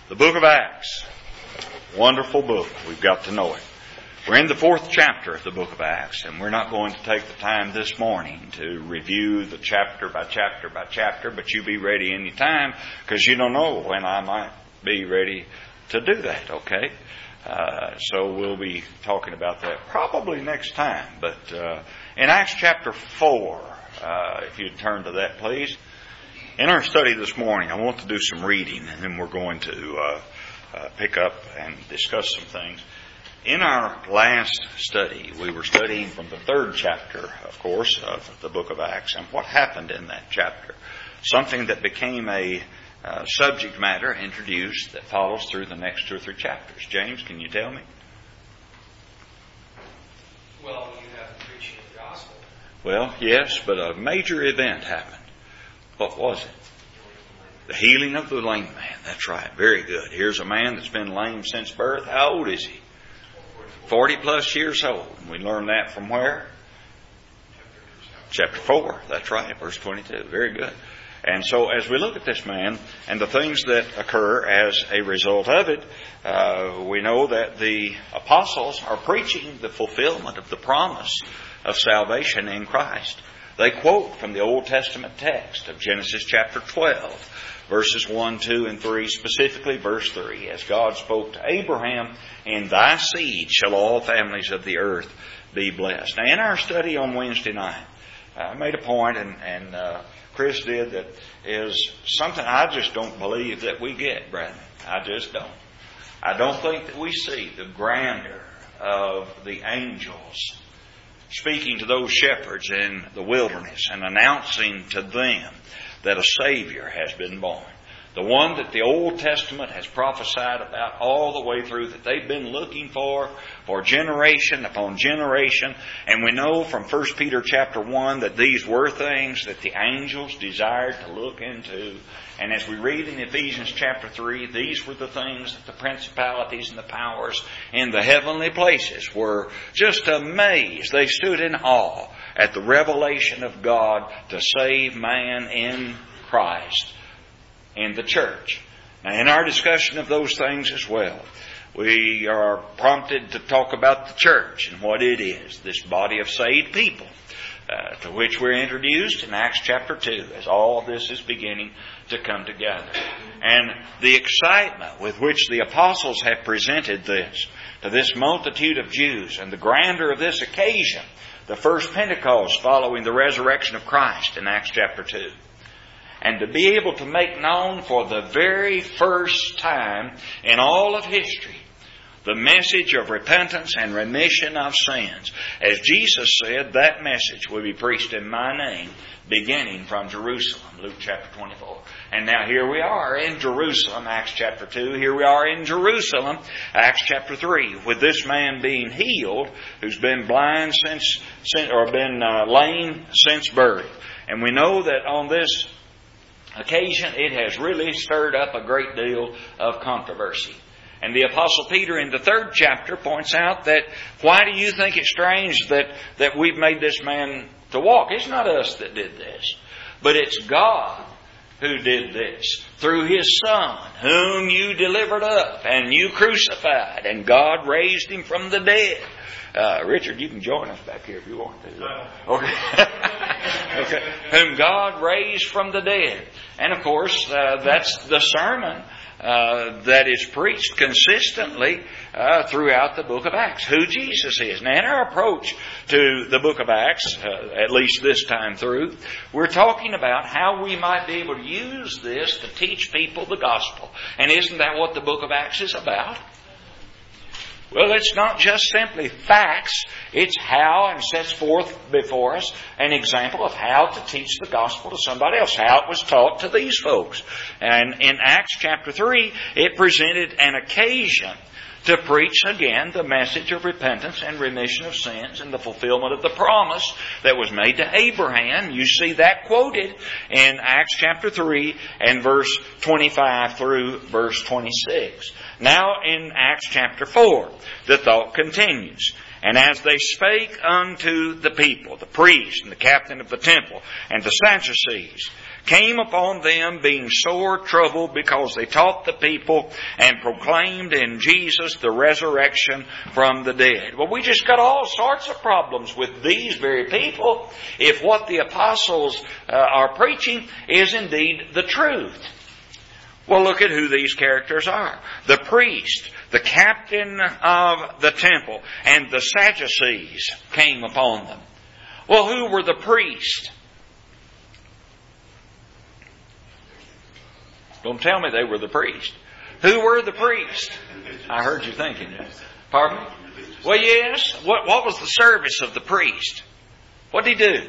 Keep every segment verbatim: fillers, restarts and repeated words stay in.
The book of Acts. Wonderful book. We've got to know it. We're in the fourth chapter of the book of Acts, and we're not going to take the time this morning to review the chapter by chapter by chapter, but you be ready any time, because you don't know when I might be ready to do that, okay? Uh, so we'll be talking about that probably next time. But uh, in Acts chapter four, uh, if you'd turn to that, please. In our study this morning, I want to do some reading, and then we're going to uh, uh, pick up and discuss some things. In our last study, we were studying from the third chapter, of course, of the book of Acts, and what happened in that chapter. Something that became a uh, subject matter introduced that follows through the next two or three chapters. James, can you tell me? Well, you have the preaching of the gospel. Well, yes, but a major event happened. What was it? The healing of the lame man. That's right. Very good. Here's a man that's been lame since birth. How old is he? Forty plus years old. We learn that from where? Chapter four. That's right. Verse twenty-two. Very good. And so as we look at this man and the things that occur as a result of it, uh, we know that the apostles are preaching the fulfillment of the promise of salvation in Christ. They quote from the Old Testament text of Genesis chapter twelve, verses one, two, and three, specifically verse three, as God spoke to Abraham, "In thy seed shall all families of the earth be blessed." Now, in our study on Wednesday night, I made a point, and, and uh, Chris did, that is something I just don't believe that we get, Brandon. I just don't. I don't think that we see the grandeur of the angels speaking to those shepherds in the wilderness and announcing to them that a Savior has been born. The one that the Old Testament has prophesied about all the way through, that they've been looking for for generation upon generation. And we know from First Peter chapter one that these were things that the angels desired to look into. And as we read in Ephesians chapter three, these were the things that the principalities and the powers in the heavenly places were just amazed. They stood in awe at the revelation of God to save man in Christ, in the church. Now, in our discussion of those things as well, we are prompted to talk about the church and what it is, this body of saved people, uh, to which we're introduced in Acts chapter two, as all this is beginning to come together. And the excitement with which the apostles have presented this to this multitude of Jews, and the grandeur of this occasion, the first Pentecost following the resurrection of Christ in Acts chapter two. And to be able to make known for the very first time in all of history the message of repentance and remission of sins. As Jesus said, that message will be preached in my name, beginning from Jerusalem, Luke chapter twenty-four. And now here we are in Jerusalem, Acts chapter two. Here we are in Jerusalem, Acts chapter three, with this man being healed, who's been blind since, or been uh, lame since birth. And we know that on this occasion, it has really stirred up a great deal of controversy. And the Apostle Peter in the third chapter points out that, why do you think it's strange that, that we've made this man to walk? It's not us that did this, but it's God who did this through His Son, whom you delivered up and you crucified, and God raised Him from the dead. Uh, Richard, you can join us back here if you want to. Okay. Okay. Whom God raised from the dead. And of course, uh, that's the sermon uh, that is preached consistently uh, throughout the book of Acts, who Jesus is. Now, in our approach to the book of Acts, uh, at least this time through, we're talking about how we might be able to use this to teach people the gospel. And isn't that what the book of Acts is about? Well, it's not just simply facts. It's how, and sets forth before us an example of how to teach the gospel to somebody else, how it was taught to these folks. And in Acts chapter three, it presented an occasion to preach again the message of repentance and remission of sins and the fulfillment of the promise that was made to Abraham. You see that quoted in Acts chapter three and verse twenty-five through verse twenty-six. Now in Acts chapter four, the thought continues. And as they spake unto the people, the priest and the captain of the temple and the Sadducees came upon them, being sore troubled, because they taught the people and proclaimed in Jesus the resurrection from the dead. Well, we just got all sorts of problems with these very people if what the apostles uh, are preaching is indeed the truth. Well, look at who these characters are. The priest, the captain of the temple, and the Sadducees came upon them. Well, who were the priests? Don't tell me they were the priests. Who were the priests? I heard you thinking that. Pardon me? Well, yes. What, what was the service of the priest? What did he do?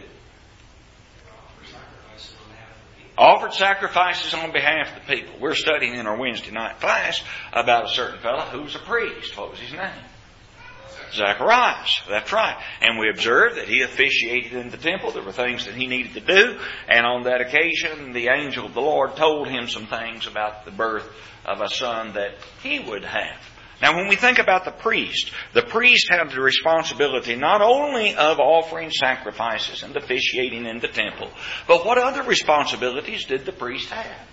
Offered sacrifices on behalf of the people. We're studying in our Wednesday night class about a certain fellow who was a priest. What was his name? Zacharias. That's right. And we observed that he officiated in the temple. There were things that he needed to do. And on that occasion, the angel of the Lord told him some things about the birth of a son that he would have. Now, when we think about the priest, the priest had the responsibility not only of offering sacrifices and officiating in the temple, but what other responsibilities did the priest have?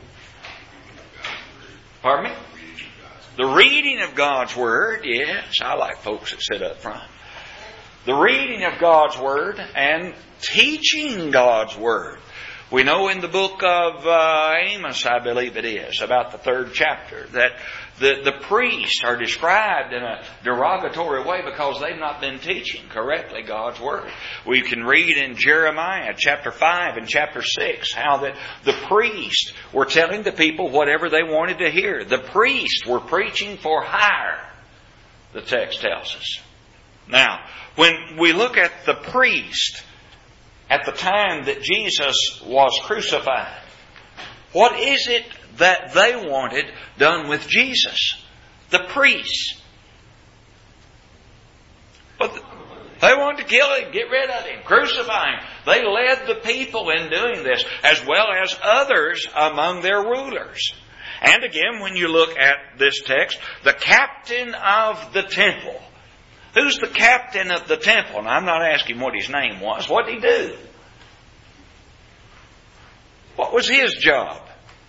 Pardon me? The reading of God's Word, yes, I like folks that sit up front. The reading of God's Word and teaching God's Word. We know in the book of uh, Amos, I believe it is, about the third chapter, that the, the priests are described in a derogatory way because they've not been teaching correctly God's Word. We can read in Jeremiah chapter five and chapter six how that the priests were telling the people whatever they wanted to hear. The priests were preaching for hire, the text tells us. Now, when we look at the priest at the time that Jesus was crucified, what is it that they wanted done with Jesus? The priests. But they wanted to kill him, get rid of him, crucify him. They led the people in doing this, as well as others among their rulers. And again, when you look at this text, the captain of the temple. Who's the captain of the temple? And I'm not asking what his name was. What did he do? What was his job?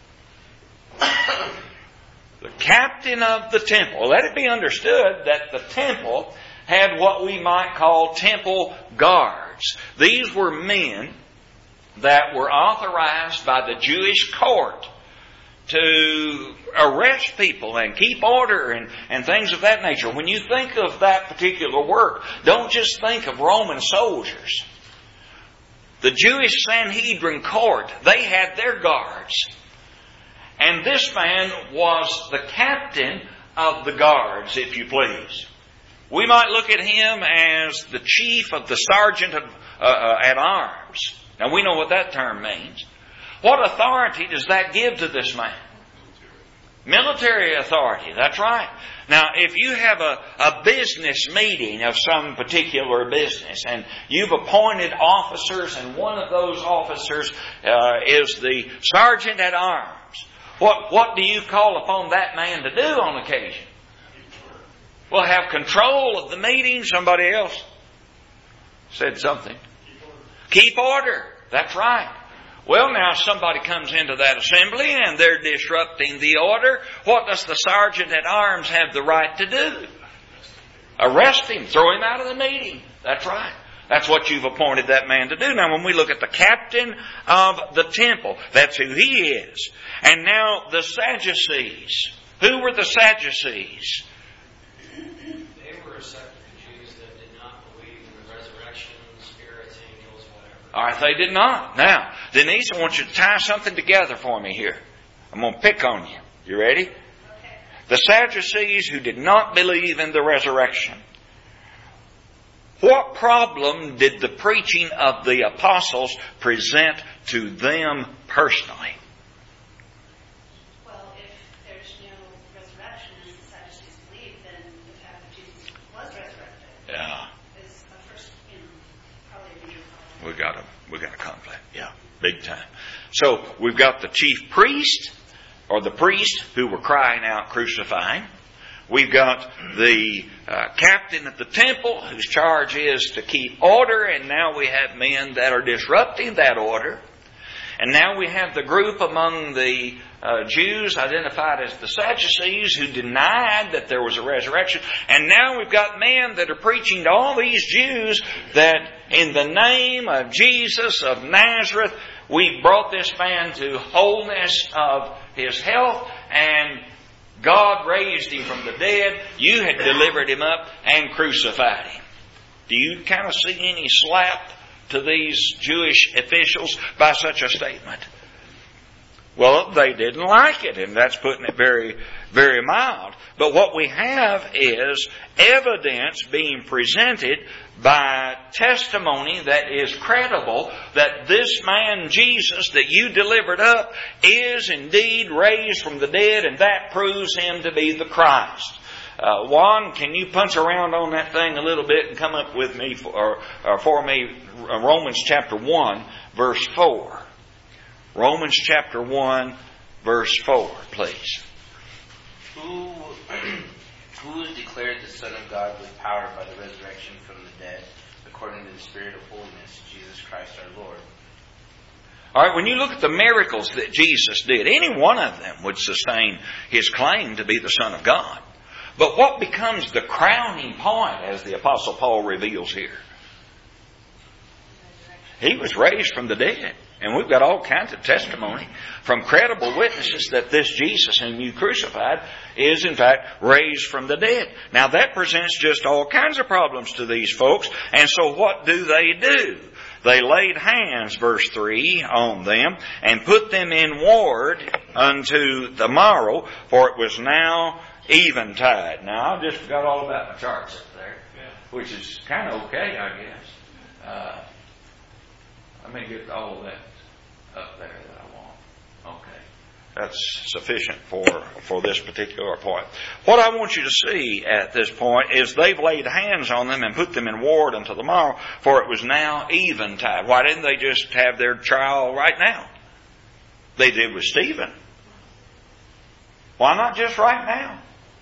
The captain of the temple. Let it be understood that the temple had what we might call temple guards. These were men that were authorized by the Jewish court to arrest people and keep order and, and things of that nature. When you think of that particular work, don't just think of Roman soldiers. The Jewish Sanhedrin court, they had their guards. And this man was the captain of the guards, if you please. We might look at him as the chief of the sergeant of, uh, uh, at arms. Now we know what that term means. What authority does that give to this man? Military authority, that's right. Now, if you have a, a business meeting of some particular business and you've appointed officers and one of those officers uh, is the sergeant at arms, what, what do you call upon that man to do on occasion? Well, have control of the meeting. Somebody else said something. Keep order. That's right. Well, now somebody comes into that assembly and they're disrupting the order. What does the sergeant at arms have the right to do? Arrest him. Throw him out of the meeting. That's right. That's what you've appointed that man to do. Now, when we look at the captain of the temple, that's who he is. And now the Sadducees. Who were the Sadducees? They were a sect of Jews that did not believe in the resurrection, spirits, angels, whatever. All right, they did not. Now, Denise, I want you to tie something together for me here. I'm going to pick on you. You ready? Okay. The Sadducees who did not believe in the resurrection. What problem did the preaching of the apostles present to them personally? Well, if there's no resurrection as the Sadducees believe, then the fact that Jesus was resurrected Yeah. is a first, you know, probably a major problem. We got a we got a conflict. Yeah, big time. So we've got the chief priest or the priest who were crying out, "Crucify him." We've got the uh, captain of the temple whose charge is to keep order, and now we have men that are disrupting that order. And now we have the group among the uh, Jews identified as the Sadducees who denied that there was a resurrection. And now we've got men that are preaching to all these Jews that in the name of Jesus of Nazareth, we brought this man to wholeness of his health, and God raised him from the dead. You had delivered him up and crucified him. Do you kind of see any slap to these Jewish officials by such a statement? Well, they didn't like it, and that's putting it very, very mild. But what we have is evidence being presented by testimony that is credible that this man Jesus that you delivered up is indeed raised from the dead, and that proves him to be the Christ. Uh, Juan, can you punch around on that thing a little bit and come up with me for, or, or for me Romans chapter one, verse four. Romans chapter one, verse four, please. Who, who is declared the Son of God with power by the resurrection from the dead, according to the Spirit of holiness, Jesus Christ our Lord? All right, when you look at the miracles that Jesus did, any one of them would sustain his claim to be the Son of God. But what becomes the crowning point, as the Apostle Paul reveals here? He was raised from the dead. And we've got all kinds of testimony from credible witnesses that this Jesus whom you crucified is in fact raised from the dead. Now that presents just all kinds of problems to these folks. And so what do they do? They laid hands, verse three, on them and put them in ward unto the morrow, for it was now eventide. Now I just forgot all about my charts up there, which is kind of okay, I guess. Uh, Let me get all of that up there that I want. Okay. That's sufficient for, for this particular point. What I want you to see at this point is they've laid hands on them and put them in ward until the morrow, for it was now eventide. Why didn't they just have their trial right now? They did with Stephen. Why not just right now?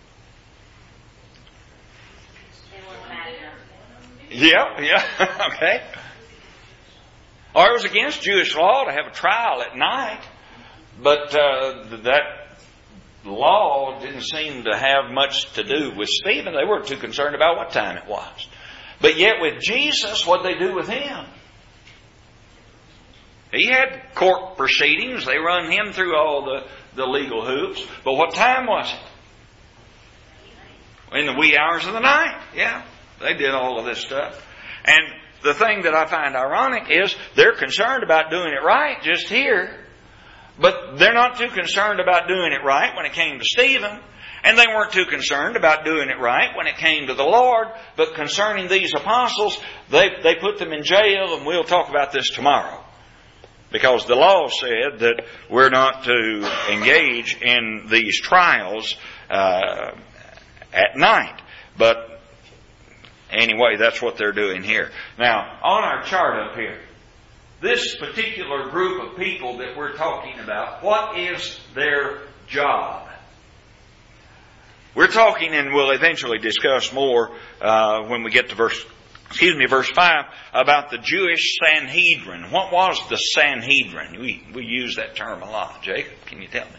Yeah, yeah, okay. Or it was against Jewish law to have a trial at night, but uh, that law didn't seem to have much to do with Stephen. They weren't too concerned about what time it was. But yet with Jesus, what did they do with him? He had court proceedings. They run him through all the, the legal hoops. But what time was it? In the wee hours of the night. Yeah, they did all of this stuff. And the thing that I find ironic is they're concerned about doing it right just here, but they're not too concerned about doing it right when it came to Stephen, and they weren't too concerned about doing it right when it came to the Lord. But concerning these apostles, they, they put them in jail, and we'll talk about this tomorrow. Because the law said that we're not to engage in these trials uh, at night. But anyway, that's what they're doing here. Now, on our chart up here, this particular group of people that we're talking about, what is their job? We're talking, and we'll eventually discuss more uh, when we get to verse, excuse me, verse five, about the Jewish Sanhedrin. What was the Sanhedrin? We we use that term a lot. Jacob, can you tell me?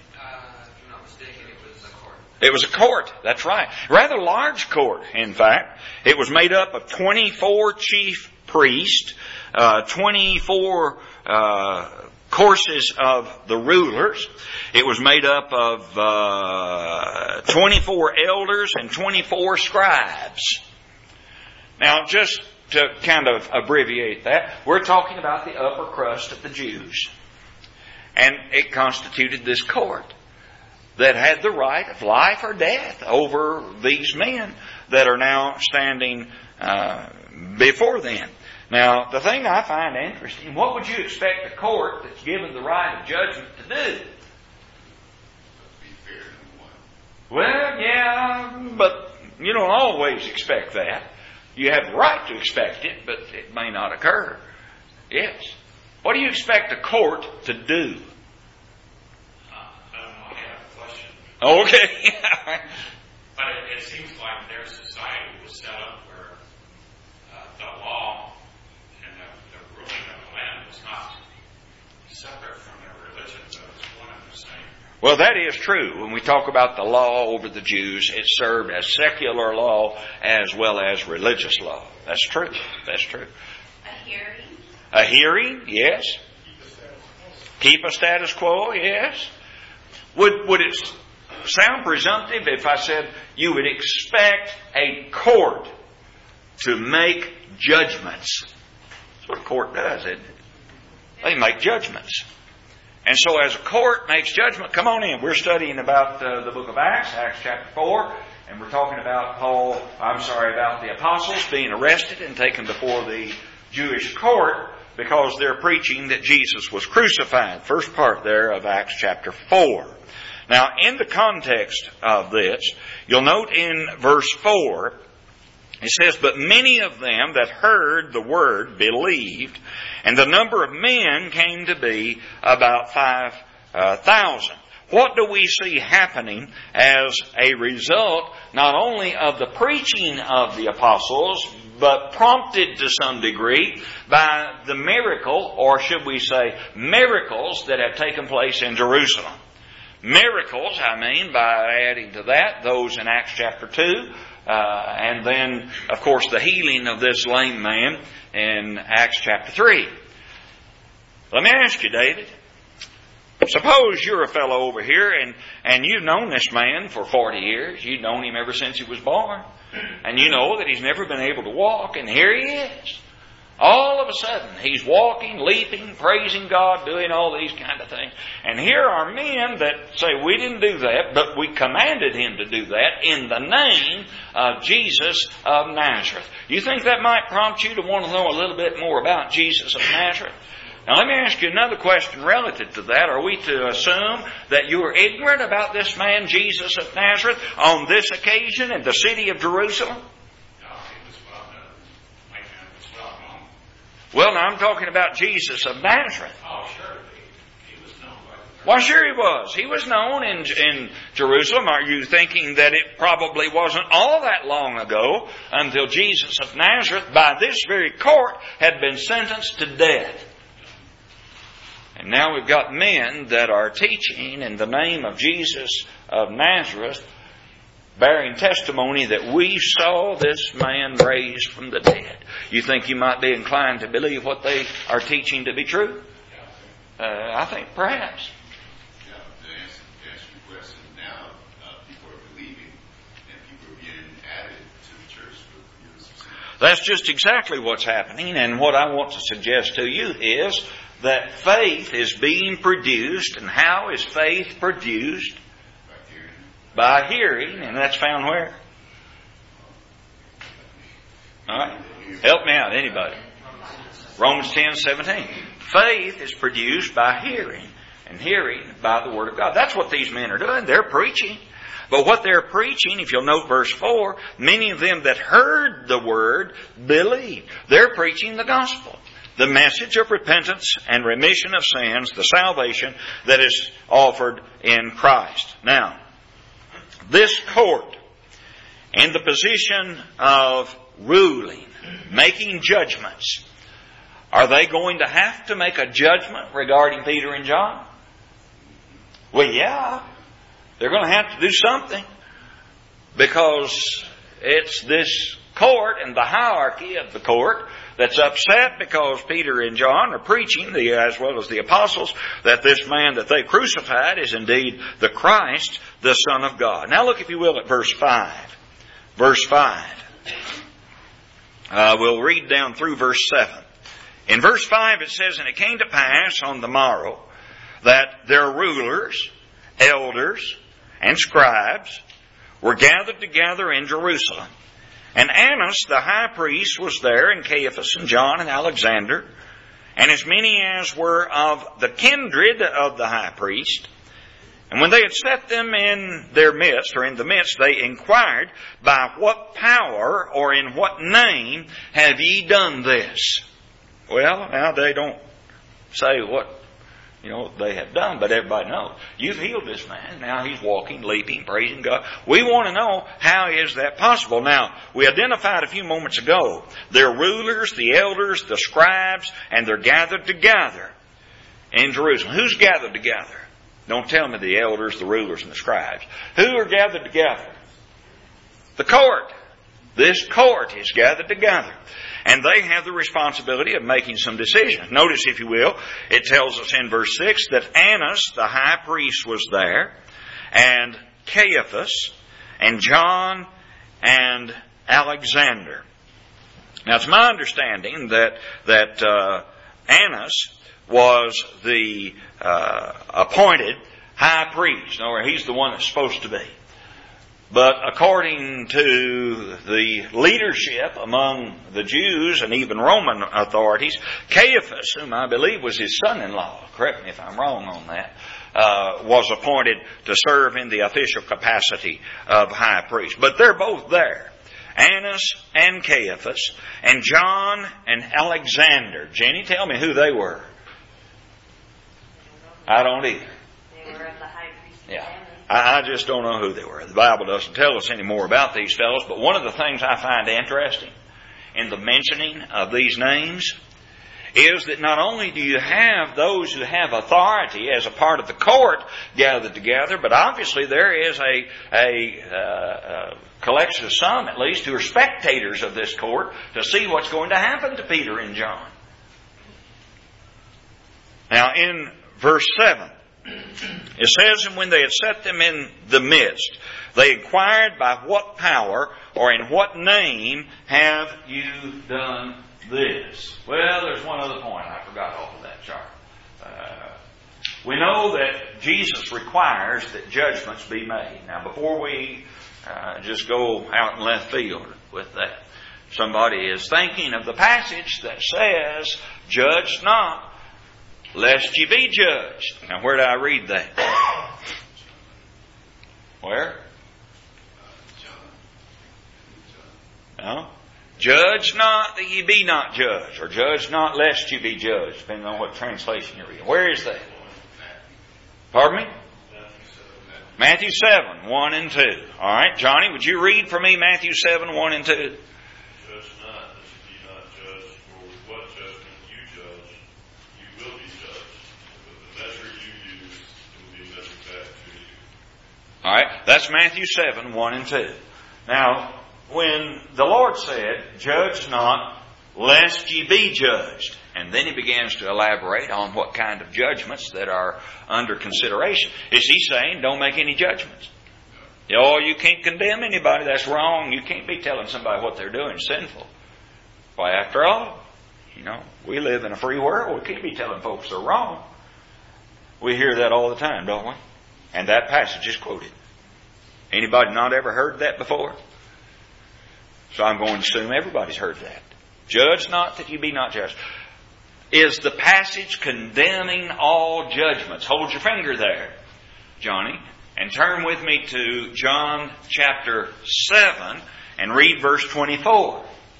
It was a court, that's right. Rather large court, in fact. It was made up of twenty-four chief priests, uh, twenty-four uh, courses of the rulers. It was made up of uh, twenty-four elders and twenty-four scribes. Now, just to kind of abbreviate that, we're talking about the upper crust of the Jews. And it constituted this court that had the right of life or death over these men that are now standing uh, before them. Now, the thing I find interesting, what would you expect a court that's given the right of judgment to do? Well, yeah, but you don't always expect that. You have the right to expect it, but it may not occur. Yes. What do you expect a court to do? Okay. But it, it seems like their society was set up where uh, the law and the, the ruling of the land was not separate from their religion, but it's one and the same. Well, that is true. When we talk about the law over the Jews, it served as secular law as well as religious law. That's true. That's true. A hearing. A hearing, yes. Keep a status quo, yes. Would would it sound presumptive if I said you would expect a court to make judgments? That's what a court does, isn't it? They make judgments. And so as a court makes judgment, come on in. We're studying about uh, the book of Acts, Acts chapter four, and we're talking about Paul, I'm sorry, about the apostles being arrested and taken before the Jewish court because they're preaching that Jesus was crucified. First part there of Acts chapter four. Now, in the context of this, you'll note in verse four, it says, "But many of them that heard the word believed, and the number of men came to be about five thousand. What do we see happening as a result not only of the preaching of the apostles, but prompted to some degree by the miracle, or should we say miracles, that have taken place in Jerusalem? Miracles, I mean, by adding to that those in Acts chapter two, uh, and then, of course, the healing of this lame man in Acts chapter three. Let me ask you, David, suppose you're a fellow over here and, and you've known this man for forty years. You've known him ever since he was born. And you know that he's never been able to walk, and here he is. All of a sudden, he's walking, leaping, praising God, doing all these kind of things. And here are men that say, we didn't do that, but we commanded him to do that in the name of Jesus of Nazareth. You think that might prompt you to want to know a little bit more about Jesus of Nazareth? Now let me ask you another question relative to that. Are we to assume that you are ignorant about this man, Jesus of Nazareth, on this occasion in the city of Jerusalem? Well, now I'm talking about Jesus of Nazareth. Oh, sure. He, he was known by the Well, sure he was. He was known in, in Jerusalem. Are you thinking that it probably wasn't all that long ago until Jesus of Nazareth, by this very court, had been sentenced to death? And now we've got men that are teaching in the name of Jesus of Nazareth, bearing testimony that we saw this man raised from the dead. You think you might be inclined to believe what they are teaching to be true? Uh, I think perhaps. Yeah, to answer, to answer your question, now uh, people are believing and people are being added to the church. That's just exactly what's happening. And what I want to suggest to you is that faith is being produced. And how is faith produced? By hearing, and that's found where? All right. Help me out, anybody. Romans ten seventeen. Faith is produced by hearing, and hearing by the Word of God. That's what these men are doing. They're preaching. But what they're preaching, if you'll note verse four, many of them that heard the Word believed. They're preaching the gospel. The message of repentance and remission of sins, the salvation that is offered in Christ. Now, this court, in the position of ruling, making judgments, are they going to have to make a judgment regarding Peter and John? Well, yeah. They're going to have to do something, because it's this court and the hierarchy of the court that's upset because Peter and John are preaching, the, as well as the apostles, that this man that they crucified is indeed the Christ, the Son of God. Now look, if you will, at verse five. Verse five. Uh, we'll read down through verse seven. In verse five it says, "And it came to pass on the morrow that their rulers, elders, and scribes were gathered together in Jerusalem. And Annas the high priest was there, and Caiaphas, and John, and Alexander, and as many as were of the kindred of the high priest. And when they had set them in their midst, or in the midst, they inquired, By what power or in what name have ye done this?" Well, now they don't say what, you know, they have done, but everybody knows. You've healed this man. Now he's walking, leaping, praising God. We want to know, how is that possible? Now, we identified a few moments ago, they're rulers, the elders, the scribes, and they're gathered together. in Jerusalem. Who's gathered together? Don't tell me the elders, the rulers, and the scribes. Who are gathered together? The court. This court is gathered together. And they have the responsibility of making some decisions. Notice, if you will, it tells us in verse six that Annas, the high priest, was there, and Caiaphas, and John, and Alexander. Now, it's my understanding that that uh, Annas was the uh, appointed high priest. Or he's the one that's supposed to be. But according to the leadership among the Jews and even Roman authorities, Caiaphas, whom I believe was his son-in-law, correct me if I'm wrong on that, uh, was appointed to serve in the official capacity of high priest. But they're both there. Annas and Caiaphas, and John and Alexander. Jenny, tell me who they were. I don't either. They were of the high priest Yeah. family. I just don't know who they were. The Bible doesn't tell us any more about these fellows, but one of the things I find interesting in the mentioning of these names is that not only do you have those who have authority as a part of the court gathered together, but obviously there is a, a, uh, a collection of some, at least, who are spectators of this court to see what's going to happen to Peter and John. Now, in verse seven, it says, and when they had set them in the midst, they inquired, by what power or in what name have you done this? Well, there's one other point I forgot off of that chart. Uh, we know that Jesus requires that judgments be made. Now, before we uh, just go out in left field with that, somebody is thinking of the passage that says, judge not, lest ye be judged. Now, where do I read that? Where? No? Judge not that ye be not judged, or judge not lest ye be judged, depending on what translation you're reading. Where is that? Pardon me? Matthew seven, one and two. All right, Johnny, would you read for me Matthew seven, one and two? Judge not that ye be not judged, for with what judgment you judge, you will be judged. With the measure you use, it will be measured back to you. All right, that's Matthew seven, one and two. Now, when the Lord said, judge not, lest ye be judged, and then He begins to elaborate on what kind of judgments that are under consideration. Is He saying, don't make any judgments? Oh, you can't condemn anybody. That's wrong. You can't be telling somebody what they're doing is sinful. Why, after all, you know, we live in a free world. We can't be telling folks they're wrong. We hear that all the time, don't we? And that passage is quoted. Anybody not ever heard that before? So I'm going to assume everybody's heard that. Judge not that you be not judged. Is the passage condemning all judgments? Hold your finger there, Johnny, and turn with me to John chapter seven and read verse twenty-four.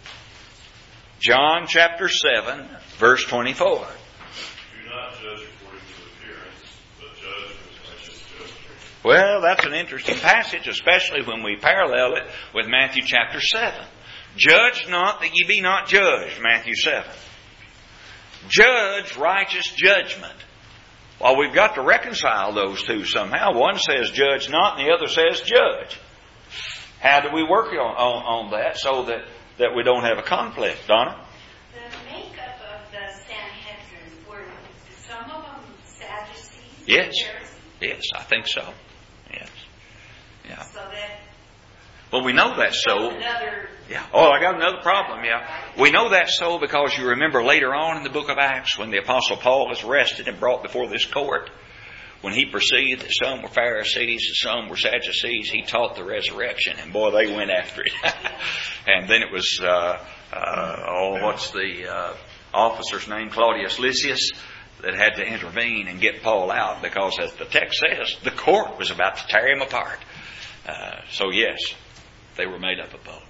John chapter seven, verse twenty-four. Do not judge according to appearance, but judge with righteous judgment. Well, that's an interesting passage, especially when we parallel it with Matthew chapter seven. Judge not that ye be not judged, Matthew seven. Judge righteous judgment. Well, we've got to reconcile those two somehow. One says judge not and the other says judge. How do we work on, on, on that so that, that we don't have a conflict, Donna? The makeup of the Sanhedrin, were some of them Sadducees? Yes. Pharisees? Yes, I think so. Yes. Yeah. So that Well, we know that's so. another Yeah. Oh, I got another problem, yeah. We know that's so because you remember later on in the book of Acts when the Apostle Paul is arrested and brought before this court, when he perceived that some were Pharisees and some were Sadducees, he taught the resurrection, and boy, they went after it. And then it was, uh, uh, oh, what's the uh, officer's name? Claudius Lysias, that had to intervene and get Paul out because, as the text says, the court was about to tear him apart. Uh, so, yes, they were made up of both.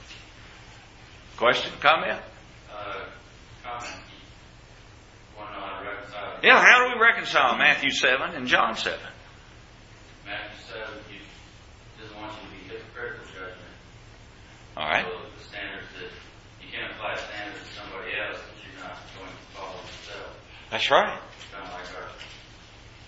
Question? Comment? Uh, comment. Want to know how to reconcile? Yeah, how do we reconcile Matthew seven and John seven? Matthew seven, he doesn't want you to be hypocritical judgment. All right. So the standards that you can't apply standards to somebody else that you're not going to follow yourself. That's right. It's kind of like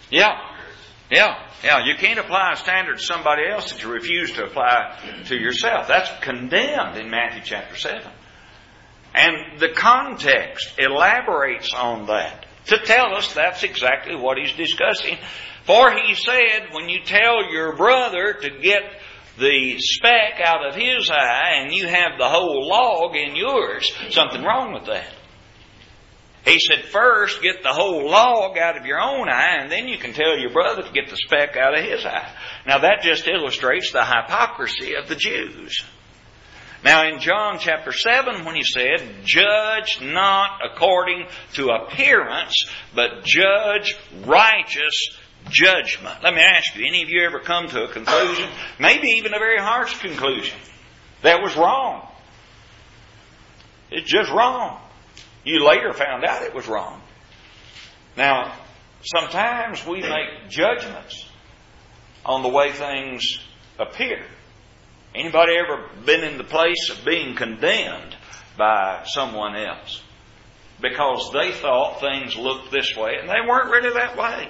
Yeah. Yeah. Yeah. You can't apply a standard to somebody else that you refuse to apply to yourself. That's condemned in Matthew chapter seven. And the context elaborates on that to tell us that's exactly what he's discussing. For he said, when you tell your brother to get the speck out of his eye and you have the whole log in yours, something wrong with that. He said, first get the whole log out of your own eye, and then you can tell your brother to get the speck out of his eye. Now that just illustrates the hypocrisy of the Jews. Now in John chapter seven, when he said, judge not according to appearance, but judge righteous judgment. Let me ask you, any of you ever come to a conclusion, maybe even a very harsh conclusion, that was wrong? It's just wrong. You later found out it was wrong. Now, sometimes we make judgments on the way things appear. Anybody ever been in the place of being condemned by someone else because they thought things looked this way and they weren't really that way?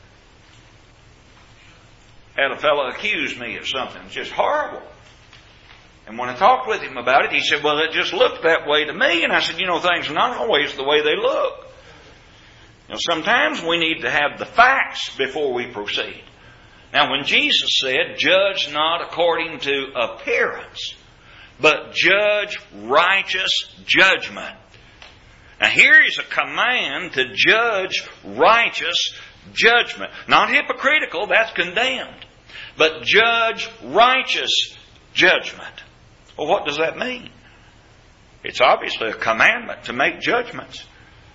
Had a fellow accuse me of something just horrible. And when I talked with him about it, he said, well, it just looked that way to me. And I said, you know, things are not always the way they look. You know, sometimes we need to have the facts before we proceed. Now, when Jesus said, judge not according to appearance, but judge righteous judgment. Now, here is a command to judge righteous judgment. Not hypocritical, that's condemned. But judge righteous judgment. Well, what does that mean? It's obviously a commandment to make judgments.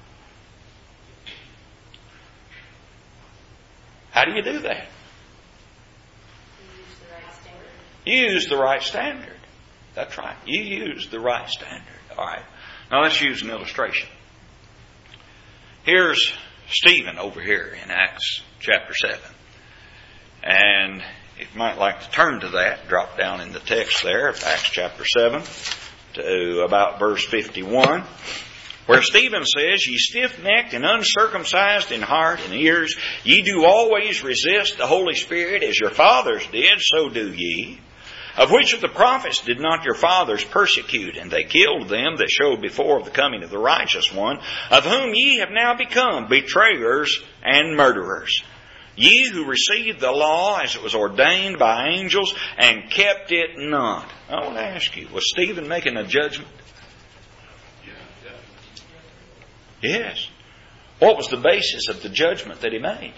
How do you do that? Use the right standard. Use the right standard. That's right. You use the right standard. All right. Now let's use an illustration. Here's Stephen over here in Acts chapter seven. And if you might like to turn to that, drop down in the text there of Acts chapter seven to about verse fifty-one, where Stephen says, ye stiff-necked and uncircumcised in heart and ears, ye do always resist the Holy Spirit, as your fathers did, so do ye. Of which of the prophets did not your fathers persecute? And they killed them that showed before of the coming of the righteous one, of whom ye have now become betrayers and murderers. Ye who received the law as it was ordained by angels and kept it not. I want to ask you, was Stephen making a judgment? Yes. What was the basis of the judgment that he made?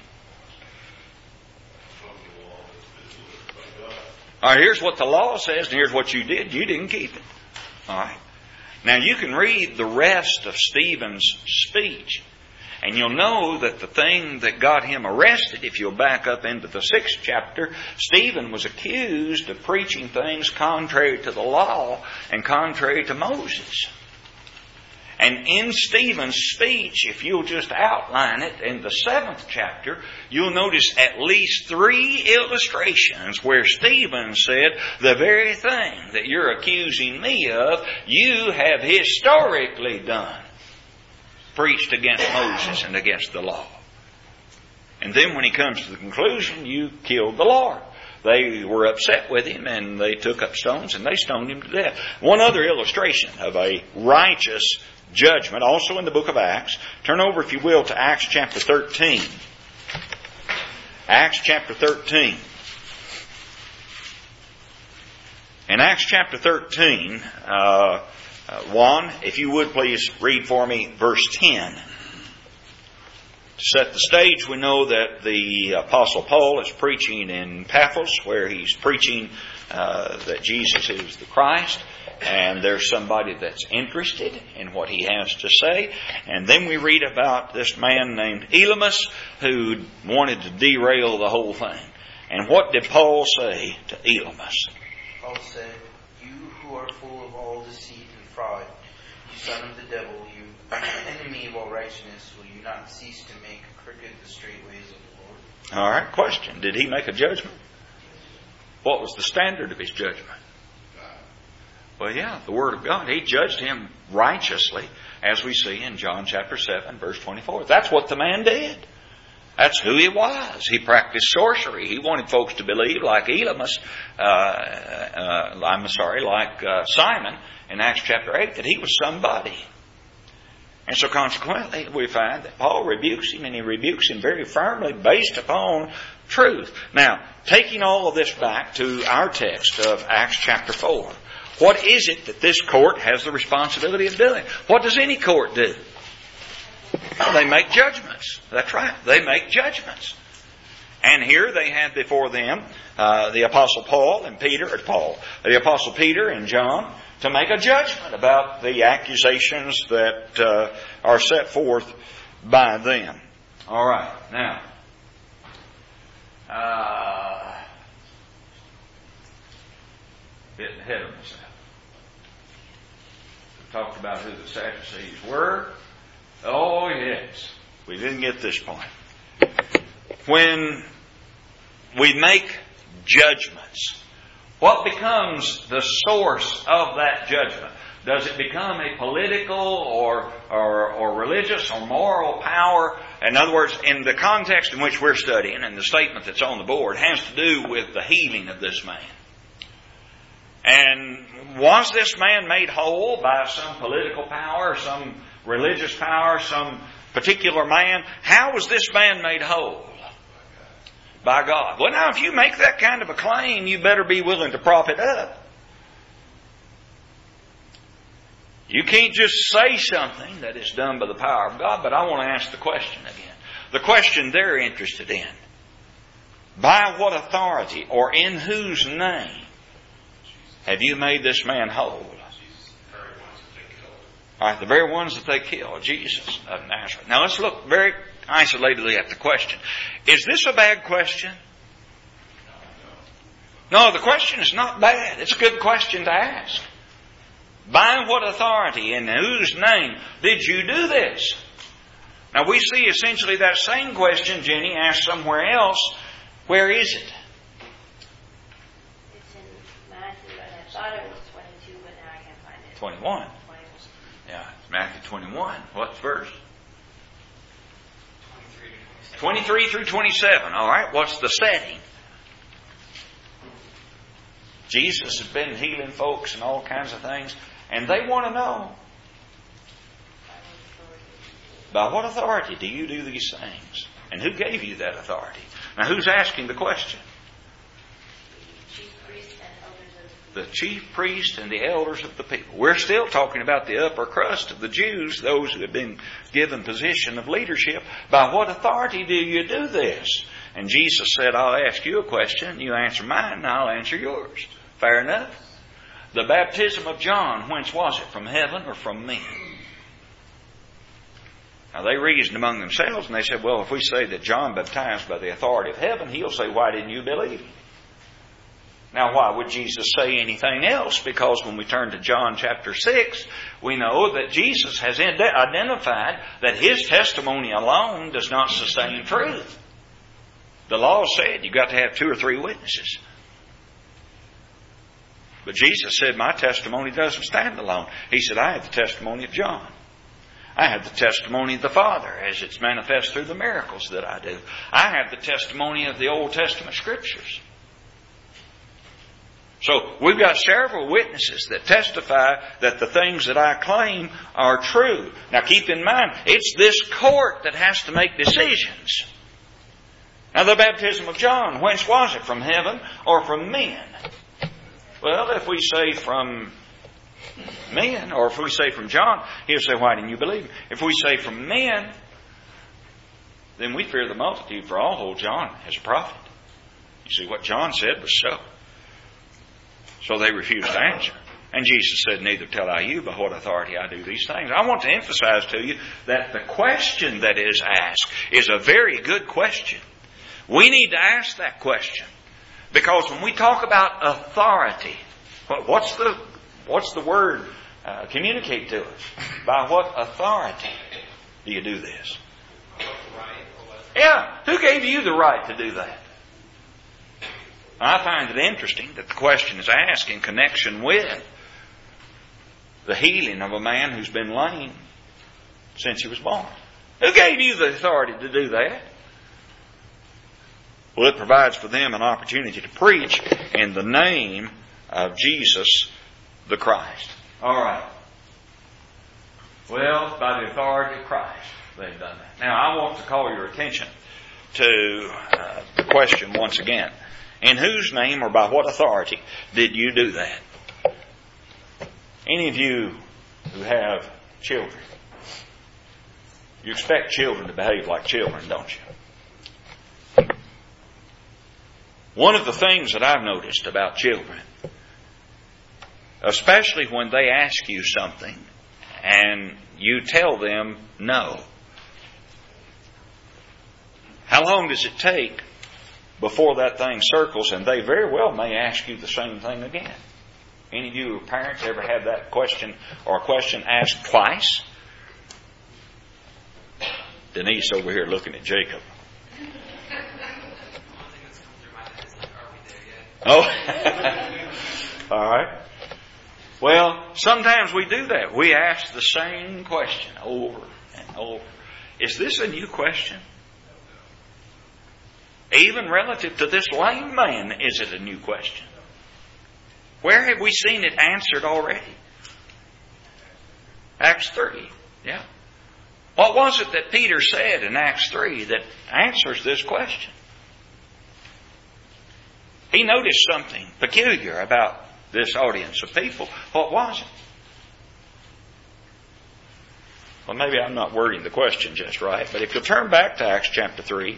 All right, here's what the law says, and here's what you did. You didn't keep it. All right. Now, you can read the rest of Stephen's speech, and you'll know that the thing that got him arrested, if you'll back up into the sixth chapter, Stephen was accused of preaching things contrary to the law and contrary to Moses. And in Stephen's speech, if you'll just outline it in the seventh chapter, you'll notice at least three illustrations where Stephen said, the very thing that you're accusing me of, you have historically done. Preached against Moses and against the law. And then when he comes to the conclusion, you killed the Lord. They were upset with him and they took up stones and they stoned him to death. One other illustration of a righteous judgment, also in the book of Acts. Turn over, if you will, to Acts chapter thirteen. Acts chapter thirteen. In Acts chapter thirteen, uh, uh, one, if you would please read for me verse ten. To set the stage, we know that the Apostle Paul is preaching in Paphos, where he's preaching uh, that Jesus is the Christ. And there's somebody that's interested in what he has to say. And then we read about this man named Elymas who wanted to derail the whole thing. And what did Paul say to Elymas? Paul said, you who are full of all deceit and fraud, you son of the devil, you enemy of all righteousness, will you not cease to make crooked the straight ways of the Lord? All right, question. Did he make a judgment? What was the standard of his judgment? Well, yeah, the Word of God. He judged him righteously, as we see in John chapter seven, verse twenty-four. That's what the man did. That's who he was. He practiced sorcery. He wanted folks to believe, like Elymas, uh, uh, I'm sorry, like uh, Simon in Acts chapter eight, that he was somebody. And so consequently, we find that Paul rebukes him, and he rebukes him very firmly based upon truth. Now, taking all of this back to our text of Acts chapter four, what is it that this court has the responsibility of doing? What does any court do? Well, they make judgments. That's right. They make judgments. And here they had before them uh, the Apostle Paul and Peter, or Paul, the Apostle Peter and John, to make a judgment about the accusations that uh, are set forth by them. All right. Now, uh, getting ahead of myself. We talked about who the Sadducees were. Oh, yes. We didn't get this point. When we make judgments, what becomes the source of that judgment? Does it become a political or, or, or religious or moral power? In other words, in the context in which we're studying, and the statement that's on the board has to do with the healing of this man. And was this man made whole by some political power, some religious power, some particular man? How was this man made whole? By God. Well, now, if you make that kind of a claim, you better be willing to prop it up. You can't just say something that is done by the power of God, but I want to ask the question again. The question they're interested in. By what authority or in whose name have you made this man whole? All right, the very ones that they killed, Jesus of Nazareth. Now let's look very isolatedly at the question. Is this a bad question? No, the question is not bad. It's a good question to ask. By what authority, in whose name did you do this? Now we see essentially that same question Jenny asked somewhere else. Where is it? It's in Matthew, and I thought it was twenty-two, but now I can't find it. twenty-one. Yeah, it's Matthew twenty-one. What verse? twenty-three through twenty-seven. All right, what's the setting? Jesus has been healing folks and all kinds of things, and they want to know, by what authority do you do these things? And who gave you that authority? Now, who's asking the question? The chief priest and the elders of the people. We're still talking about the upper crust of the Jews, those who have been given position of leadership. By what authority do you do this? And Jesus said, I'll ask you a question, you answer mine, and I'll answer yours. Fair enough? The baptism of John, whence was it? From heaven or from men? Now they reasoned among themselves and they said, well, if we say that John baptized by the authority of heaven, he'll say, why didn't you believe him? Now, why would Jesus say anything else? Because when we turn to John chapter six, we know that Jesus has identified that his testimony alone does not sustain truth. The law said you've got to have two or three witnesses. But Jesus said, my testimony doesn't stand alone. He said, I have the testimony of John. I have the testimony of the Father as it's manifest through the miracles that I do. I have the testimony of the Old Testament Scriptures. So we've got several witnesses that testify that the things that I claim are true. Now keep in mind, it's this court that has to make decisions. Now the baptism of John, whence was it? From heaven or from men? Well, if we say from men, or if we say from John, he'll say, why didn't you believe him? If we say from men, then we fear the multitude, for all hold John as a prophet. You see, what John said was so. So they refused to answer. And Jesus said, neither tell I you by what authority I do these things. I want to emphasize to you that the question that is asked is a very good question. We need to ask that question. Because when we talk about authority, what's the, what's the word uh, communicate to us? By what authority do you do this? Yeah, who gave you the right to do that? I find it interesting that the question is asked in connection with the healing of a man who's been lame since he was born. Who gave you the authority to do that? Well, it provides for them an opportunity to preach in the name of Jesus the Christ. All right. Well, by the authority of Christ, they've done that. Now, I want to call your attention to uh, the question once again. In whose name or by what authority did you do that? Any of you who have children, you expect children to behave like children, don't you? One of the things that I've noticed about children, especially when they ask you something and you tell them no, how long does it take before that thing circles and they very well may ask you the same thing again? Any of you parents ever had that question or a question asked twice? Denise over here looking at Jacob. Oh, all right. Well, sometimes we do that. We ask the same question over and over. Is this a new question? Even relative to this lame man, is it a new question? Where have we seen it answered already? Acts three. Yeah. What was it that Peter said in Acts three that answers this question? He noticed something peculiar about this audience of people. What was it? Well, maybe I'm not wording the question just right, but if you'll turn back to Acts chapter three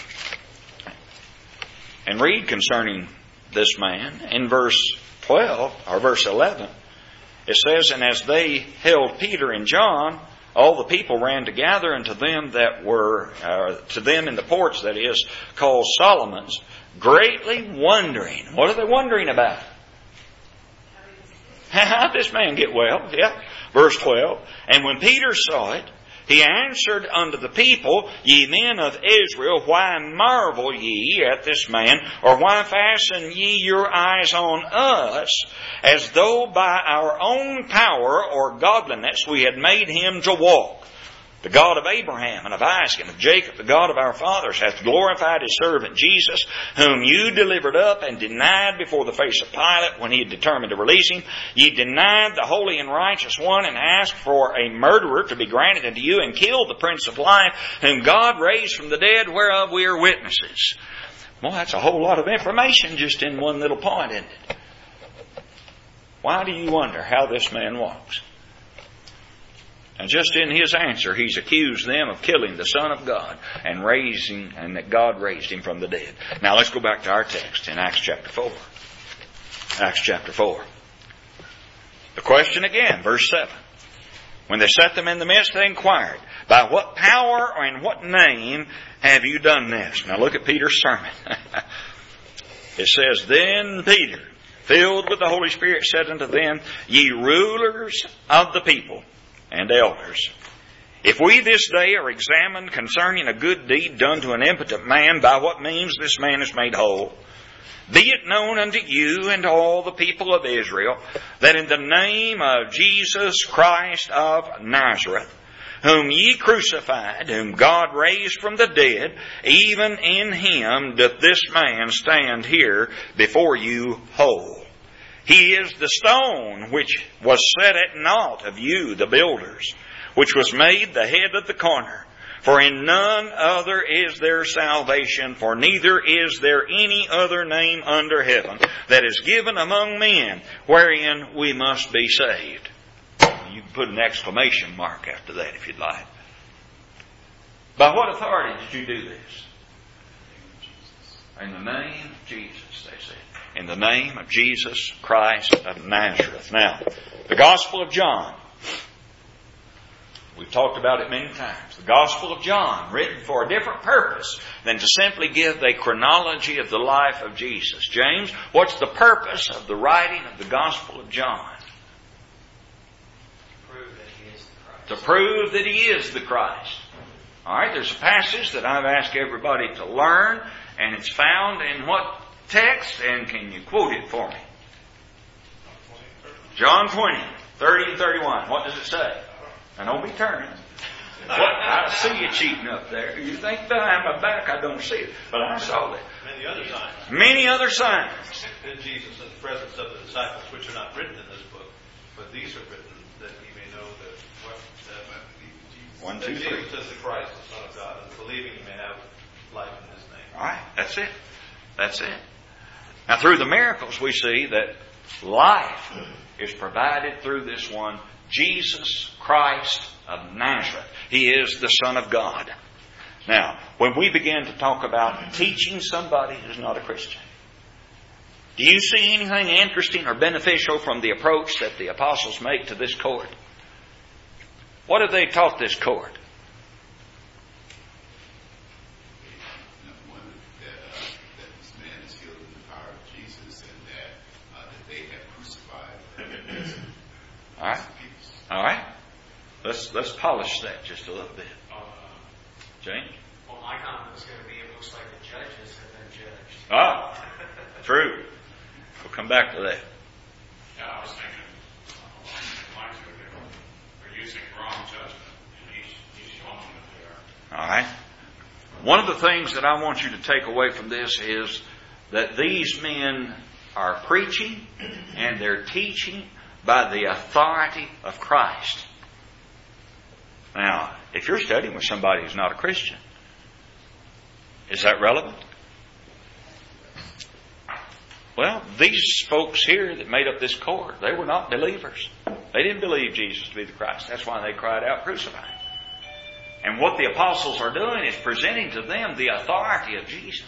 and read concerning this man, in verse twelve, or verse eleven, it says, "And as they held Peter and John, all the people ran to gather unto them that were, uh, to them in the porch, that is, called Solomon's, greatly wondering." What are they wondering about? How did this man get well? Yeah. Verse twelve, "And when Peter saw it, he answered unto the people, Ye men of Israel, why marvel ye at this man? Or why fasten ye your eyes on us, as though by our own power or godliness we had made him to walk? The God of Abraham and of Isaac and of Jacob, the God of our fathers, hath glorified his servant Jesus, whom you delivered up and denied before the face of Pilate when he had determined to release him. Ye denied the holy and righteous one, and asked for a murderer to be granted unto you, and killed the Prince of Life, whom God raised from the dead, whereof we are witnesses." Well, that's a whole lot of information just in one little point, isn't it? Why do you wonder how this man walks? And just in his answer, he's accused them of killing the Son of God and raising, and that God raised him from the dead. Now let's go back to our text in Acts chapter four. Acts chapter four. The question again, verse seven. "When they set them in the midst, they inquired, By what power or in what name have you done this?" Now look at Peter's sermon. It says, "Then Peter, filled with the Holy Spirit, said unto them, Ye rulers of the people, and elders, if we this day are examined concerning a good deed done to an impotent man, by what means this man is made whole, be it known unto you and all the people of Israel, that in the name of Jesus Christ of Nazareth, whom ye crucified, whom God raised from the dead, even in him doth this man stand here before you whole. He is the stone which was set at naught of you, the builders, which was made the head of the corner. For in none other is there salvation, for neither is there any other name under heaven that is given among men, wherein we must be saved." You can put an exclamation mark after that if you'd like. By what authority did you do this? In the name of Jesus, they said. In the name of Jesus Christ of Nazareth. Now, the Gospel of John. We've talked about it many times. The Gospel of John, written for a different purpose than to simply give a chronology of the life of Jesus. James, what's the purpose of the writing of the Gospel of John? Prove that he is the Christ. To prove that he is the Christ. All right, there's a passage that I've asked everybody to learn, and it's found in what text? And can you quote it for me? John twenty, thirty and thirty-one. What does it say? And don't be turning. What? I see you cheating up there. You think behind my back I don't see it, but I saw that. Many other signs. Many other signs. In Jesus in the presence of the disciples, which are not written in this book, but these are written that ye may know that what that One, that two, Jesus three. is the Christ, the Son of God, and believing you may have life in His name. All right, that's it. That's it. Now, through the miracles, we see that life is provided through this one, Jesus Christ of Nazareth. He is the Son of God. Now, when we begin to talk about teaching somebody who's not a Christian, do you see anything interesting or beneficial from the approach that the apostles make to this court? What have they taught this court? Number one, that, uh, that this man is healed in the power of Jesus, and that, uh, that they have crucified him. All right. All right. Let's let's polish that just a little bit. Uh, James? well, my comment was going to be, it looks like the judges have been judged. Ah, true. We'll come back to that. Yeah, I was thinking, uh, along the lines of it, they're using wrong judgment, and he's, he's showing them that they are. All right. One of the things that I want you to take away from this is that these men are preaching and they're teaching by the authority of Christ. Now, if you're studying with somebody who's not a Christian, is that relevant? Well, these folks here that made up this court, they were not believers. They didn't believe Jesus to be the Christ. That's why they cried out, crucify him. And what the apostles are doing is presenting to them the authority of Jesus.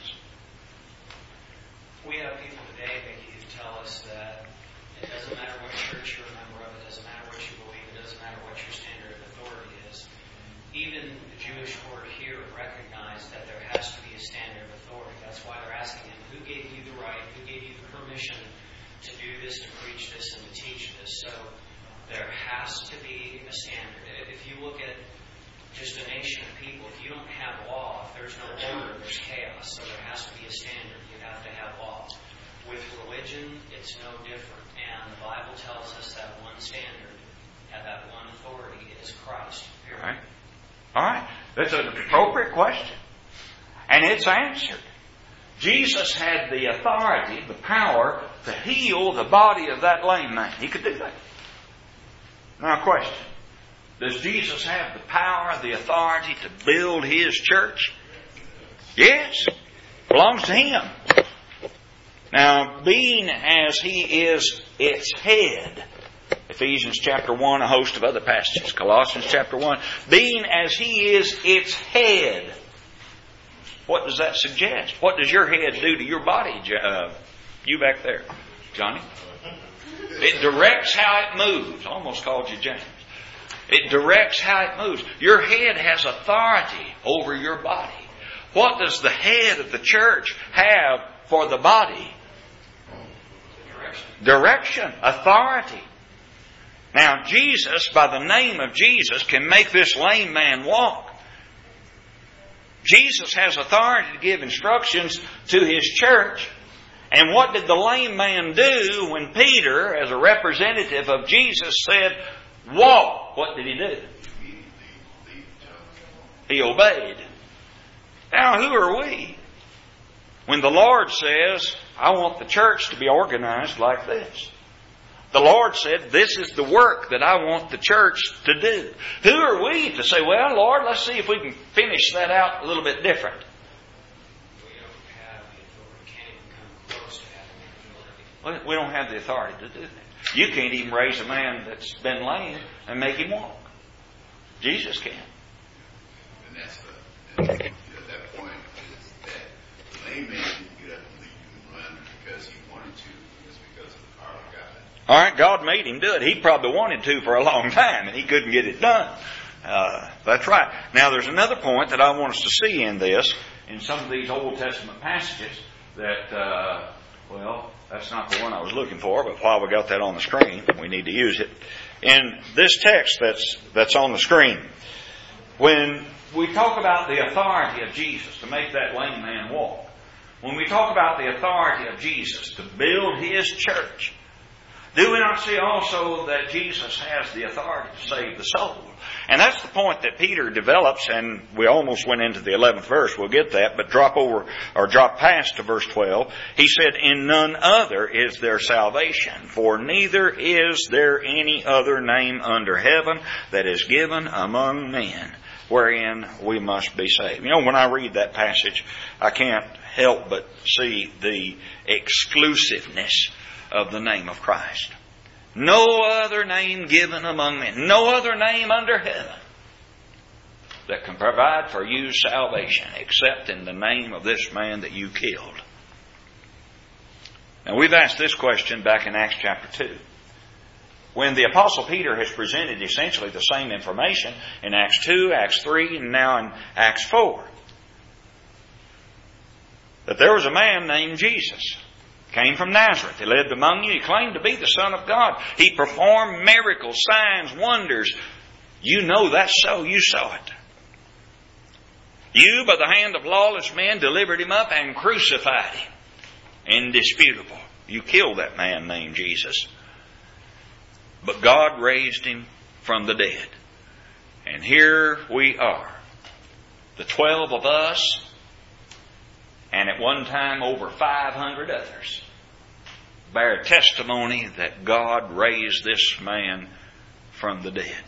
We have people today, Mickey, who tell us that it doesn't matter what church you're a member of, it doesn't matter what you believe, it doesn't matter what your standard of authority is. Even the Jewish court here recognized that there has to be a standard of authority. That's why they're asking him, who gave you the right, who gave you the permission to do this, to preach this, and to teach this? So there has to be a standard. If you look at just a nation of people, if you don't have law, if there's no order, there's chaos. So there has to be a standard. You have to have law. With religion, it's no different. And the Bible tells us that one standard and that one authority is Christ. Period. All right. All right. That's an appropriate question. And it's answered. Jesus had the authority, the power to heal the body of that lame man. He could do that. Now, question. Does Jesus have the power, the authority to build His church? Yes. Belongs to Him. Now, being as He is its head, Ephesians chapter one, a host of other passages, Colossians chapter one, being as He is its head, what does that suggest? What does your head do to your body, uh, you back there, Johnny? It directs how it moves. I almost called you James. It directs how it moves. Your head has authority over your body. What does the head of the church have for the body? Direction. Direction, authority. Now, Jesus, by the name of Jesus, can make this lame man walk. Jesus has authority to give instructions to His church. And what did the lame man do when Peter, as a representative of Jesus, said, walk? What did he do? He obeyed. Now, who are we? When the Lord says, I want the church to be organized like this. The Lord said, this is the work that I want the church to do. Who are we to say, well, Lord, let's see if we can finish that out a little bit different. We don't have the authority. Can't even come close to having the authority. We don't have the authority to do that. You can't even raise a man that's been lame and make him walk. Jesus can. And that's the, and, you know, that point is that the lame man didn't get up and leap and run because he wanted to. It was because of the power of God. All right, God made him do it. He probably wanted to for a long time, and he couldn't get it done. Uh, that's right. Now, there's another point that I want us to see in this, in some of these Old Testament passages, that, uh, well, that's not the one I was looking for, but while we got that on the screen, we need to use it. In this text that's that's on the screen, when we talk about the authority of Jesus to make that lame man walk, when we talk about the authority of Jesus to build His church, do we not see also that Jesus has the authority to save the soul? And that's the point that Peter develops, and we almost went into the eleventh verse. We'll get that, but drop over, or drop past to verse twelve. He said, in none other is there salvation, for neither is there any other name under heaven that is given among men, wherein we must be saved. You know, when I read that passage, I can't help but see the exclusiveness of the name of Christ. No other name given among men, no other name under heaven that can provide for you salvation except in the name of this man that you killed. Now, we've asked this question back in Acts chapter two. When the Apostle Peter has presented essentially the same information in Acts two, Acts three, and now in Acts four. That there was a man named Jesus. Came from Nazareth. He lived among you. He claimed to be the Son of God. He performed miracles, signs, wonders. You know that's so. You saw it. You, by the hand of lawless men, delivered him up and crucified him. Indisputable. You killed that man named Jesus. But God raised him from the dead. And here we are. The twelve of us, and at one time over five hundred others, bear testimony that God raised this man from the dead.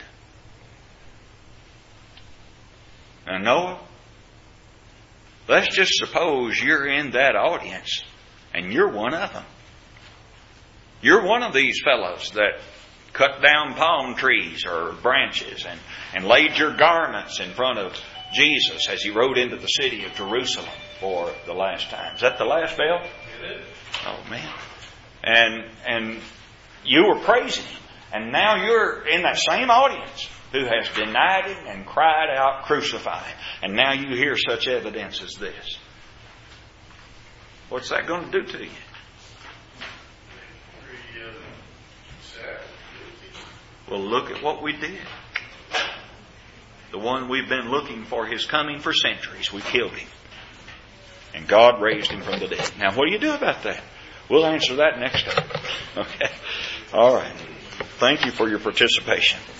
Now, Noah, let's just suppose you're in that audience and you're one of them. You're one of these fellows that cut down palm trees or branches and, and laid your garments in front of Jesus as he rode into the city of Jerusalem for the last time. Is that the last bell? It is. Oh, man. And and you were praising him. And now you're in that same audience who has denied him and cried out, crucify him. And now you hear such evidence as this. What's that going to do to you? Well, look at what we did. The one we've been looking for his coming for centuries. We killed him. And God raised him from the dead. Now, what do you do about that? We'll answer that next time. Okay? All right. Thank you for your participation.